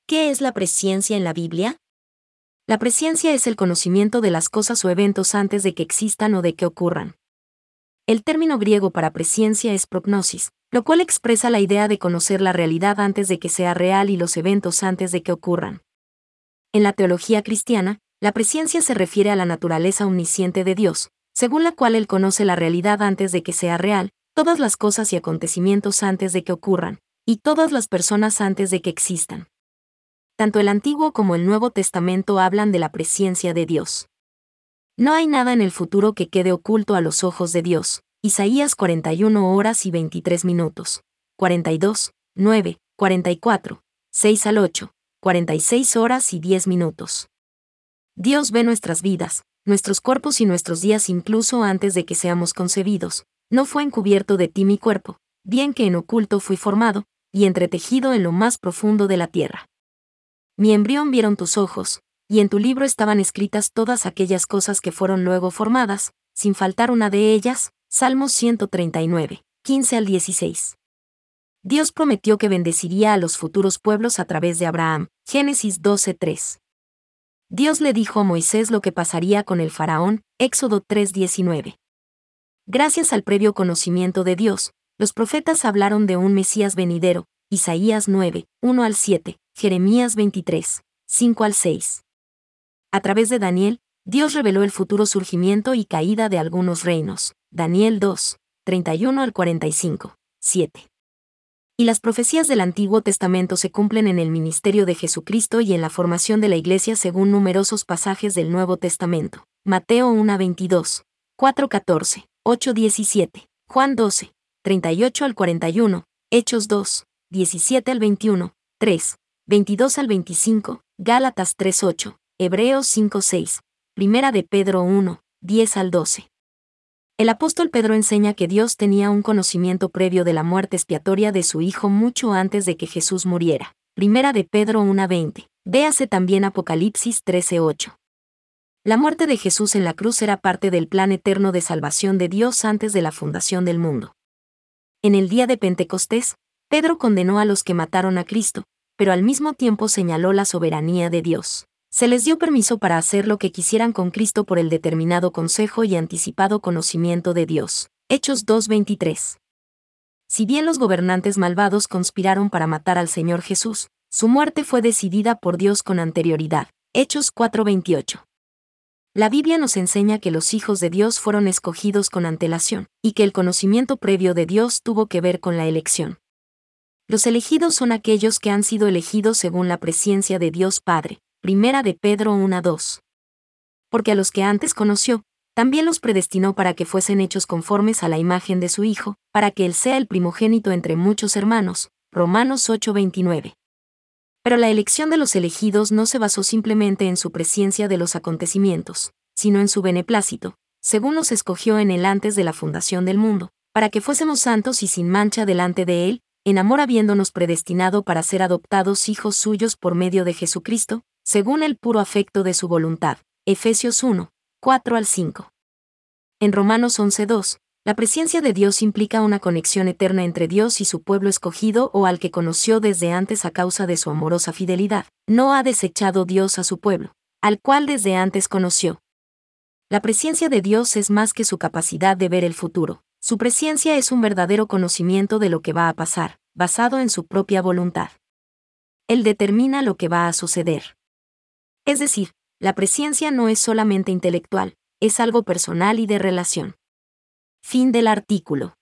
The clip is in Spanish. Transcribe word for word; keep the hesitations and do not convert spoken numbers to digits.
¿Qué es la presciencia en la Biblia? La presciencia es el conocimiento de las cosas o eventos antes de que existan o de que ocurran. El término griego para presciencia es prognosis, lo cual expresa la idea de conocer la realidad antes de que sea real y los eventos antes de que ocurran. En la teología cristiana, la presciencia se refiere a la naturaleza omnisciente de Dios, según la cual Él conoce la realidad antes de que sea real, todas las cosas y acontecimientos antes de que ocurran, y todas las personas antes de que existan. Tanto el Antiguo como el Nuevo Testamento hablan de la presciencia de Dios. No hay nada en el futuro que quede oculto a los ojos de Dios. Isaías cuarenta y una horas y veintitrés minutos. cuarenta y dos, nueve, cuarenta y cuatro, seis al ocho, cuarenta y seis horas y diez minutos. Dios ve nuestras vidas, nuestros cuerpos y nuestros días incluso antes de que seamos concebidos. No fue encubierto de ti mi cuerpo, bien que en oculto fui formado, y entretejido en lo más profundo de la tierra. Mi embrión vieron tus ojos, y en tu libro estaban escritas todas aquellas cosas que fueron luego formadas, sin faltar una de ellas. Salmos ciento treinta y nueve, quince al dieciséis. Dios prometió que bendeciría a los futuros pueblos a través de Abraham. Génesis doce tres. Dios le dijo a Moisés lo que pasaría con el faraón. Éxodo tres diecinueve. Gracias al previo conocimiento de Dios, los profetas hablaron de un Mesías venidero. Isaías nueve, uno al siete, Jeremías veintitrés, cinco al seis. A través de Daniel, Dios reveló el futuro surgimiento y caída de algunos reinos. Daniel dos, treinta y uno al cuarenta y cinco, siete. Y las profecías del Antiguo Testamento se cumplen en el ministerio de Jesucristo y en la formación de la Iglesia según numerosos pasajes del Nuevo Testamento. Mateo uno veintidós, cuatro catorce, ocho diecisiete, Juan doce, treinta y ocho al cuarenta y uno, Hechos dos, diecisiete al veintiuno, tres, veintidós al veinticinco, Gálatas tres ocho, Hebreos cinco seis, Primera de Pedro uno, diez al doce. El apóstol Pedro enseña que Dios tenía un conocimiento previo de la muerte expiatoria de su Hijo mucho antes de que Jesús muriera. Primera de Pedro uno veinte. Véase también Apocalipsis trece ocho. La muerte de Jesús en la cruz era parte del plan eterno de salvación de Dios antes de la fundación del mundo. En el día de Pentecostés, Pedro condenó a los que mataron a Cristo, pero al mismo tiempo señaló la soberanía de Dios. Se les dio permiso para hacer lo que quisieran con Cristo por el determinado consejo y anticipado conocimiento de Dios. Hechos dos veintitrés. Si bien los gobernantes malvados conspiraron para matar al Señor Jesús, su muerte fue decidida por Dios con anterioridad. Hechos cuatro veintiocho. La Biblia nos enseña que los hijos de Dios fueron escogidos con antelación, y que el conocimiento previo de Dios tuvo que ver con la elección. Los elegidos son aquellos que han sido elegidos según la presciencia de Dios Padre. Primera de Pedro uno dos. Porque a los que antes conoció, también los predestinó para que fuesen hechos conformes a la imagen de su Hijo, para que Él sea el primogénito entre muchos hermanos. Romanos ocho veintinueve. Pero la elección de los elegidos no se basó simplemente en su presciencia de los acontecimientos, sino en su beneplácito, según los escogió en Él antes de la fundación del mundo, para que fuésemos santos y sin mancha delante de Él, en amor habiéndonos predestinado para ser adoptados hijos suyos por medio de Jesucristo, según el puro afecto de su voluntad. Efesios uno, cuatro al cinco. En Romanos once dos, la presciencia de Dios implica una conexión eterna entre Dios y su pueblo escogido o al que conoció desde antes a causa de su amorosa fidelidad. No ha desechado Dios a su pueblo, al cual desde antes conoció. La presciencia de Dios es más que su capacidad de ver el futuro. Su presciencia es un verdadero conocimiento de lo que va a pasar, basado en su propia voluntad. Él determina lo que va a suceder. Es decir, la presciencia no es solamente intelectual, es algo personal y de relación. Fin del artículo.